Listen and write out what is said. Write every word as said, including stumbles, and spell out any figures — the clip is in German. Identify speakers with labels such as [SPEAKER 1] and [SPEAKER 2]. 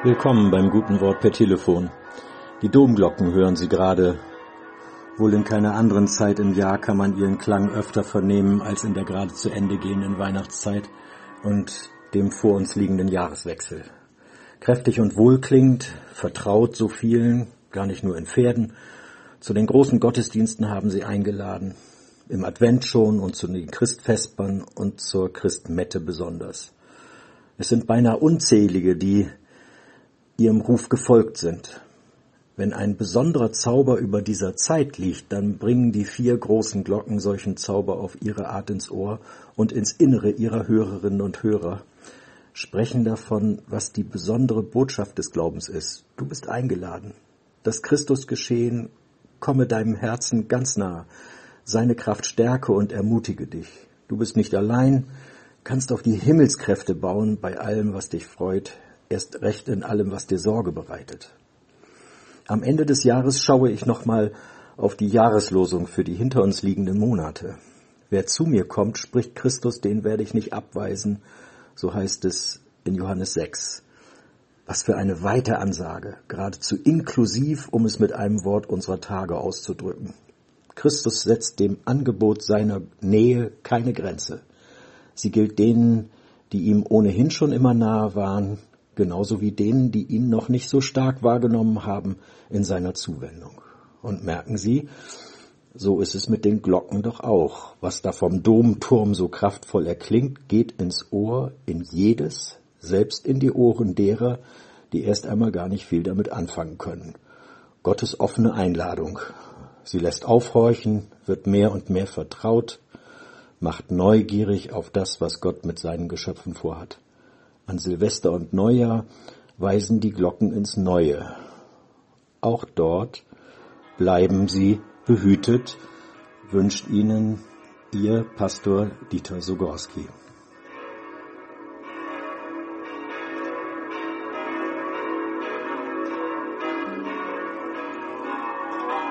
[SPEAKER 1] Willkommen beim guten Wort per Telefon. Die Domglocken hören Sie gerade. Wohl in keiner anderen Zeit im Jahr kann man ihren Klang öfter vernehmen als in der gerade zu Ende gehenden Weihnachtszeit und dem vor uns liegenden Jahreswechsel. Kräftig und wohlklingend, vertraut so vielen, gar nicht nur in Pferden. Zu den großen Gottesdiensten haben sie eingeladen, im Advent schon und zu den Christvespern und zur Christmette besonders. Es sind beinahe unzählige, die ihrem Ruf gefolgt sind. Wenn ein besonderer Zauber über dieser Zeit liegt, dann bringen die vier großen Glocken solchen Zauber auf ihre Art ins Ohr und ins Innere ihrer Hörerinnen und Hörer, sprechen davon, was die besondere Botschaft des Glaubens ist. Du bist eingeladen. Das Christusgeschehen komme deinem Herzen ganz nah. Seine Kraft stärke und ermutige dich. Du bist nicht allein, kannst auf die Himmelskräfte bauen bei allem, was dich freut, erst recht in allem, was dir Sorge bereitet. Am Ende des Jahres schaue ich nochmal auf die Jahreslosung für die hinter uns liegenden Monate. Wer zu mir kommt, spricht Christus, den werde ich nicht abweisen, so heißt es in Johannes sechs. Was für eine weite Ansage, geradezu inklusiv, um es mit einem Wort unserer Tage auszudrücken. Christus setzt dem Angebot seiner Nähe keine Grenze. Sie gilt denen, die ihm ohnehin schon immer nahe waren, genauso wie denen, die ihn noch nicht so stark wahrgenommen haben in seiner Zuwendung. Und merken Sie, so ist es mit den Glocken doch auch. Was da vom Domturm so kraftvoll erklingt, geht ins Ohr, in jedes, selbst in die Ohren derer, die erst einmal gar nicht viel damit anfangen können. Gottes offene Einladung. Sie lässt aufhorchen, wird mehr und mehr vertraut, macht neugierig auf das, was Gott mit seinen Geschöpfen vorhat. An Silvester und Neujahr weisen die Glocken ins Neue. Auch dort bleiben Sie behütet, wünscht Ihnen Ihr Pastor Dieter Sogorski.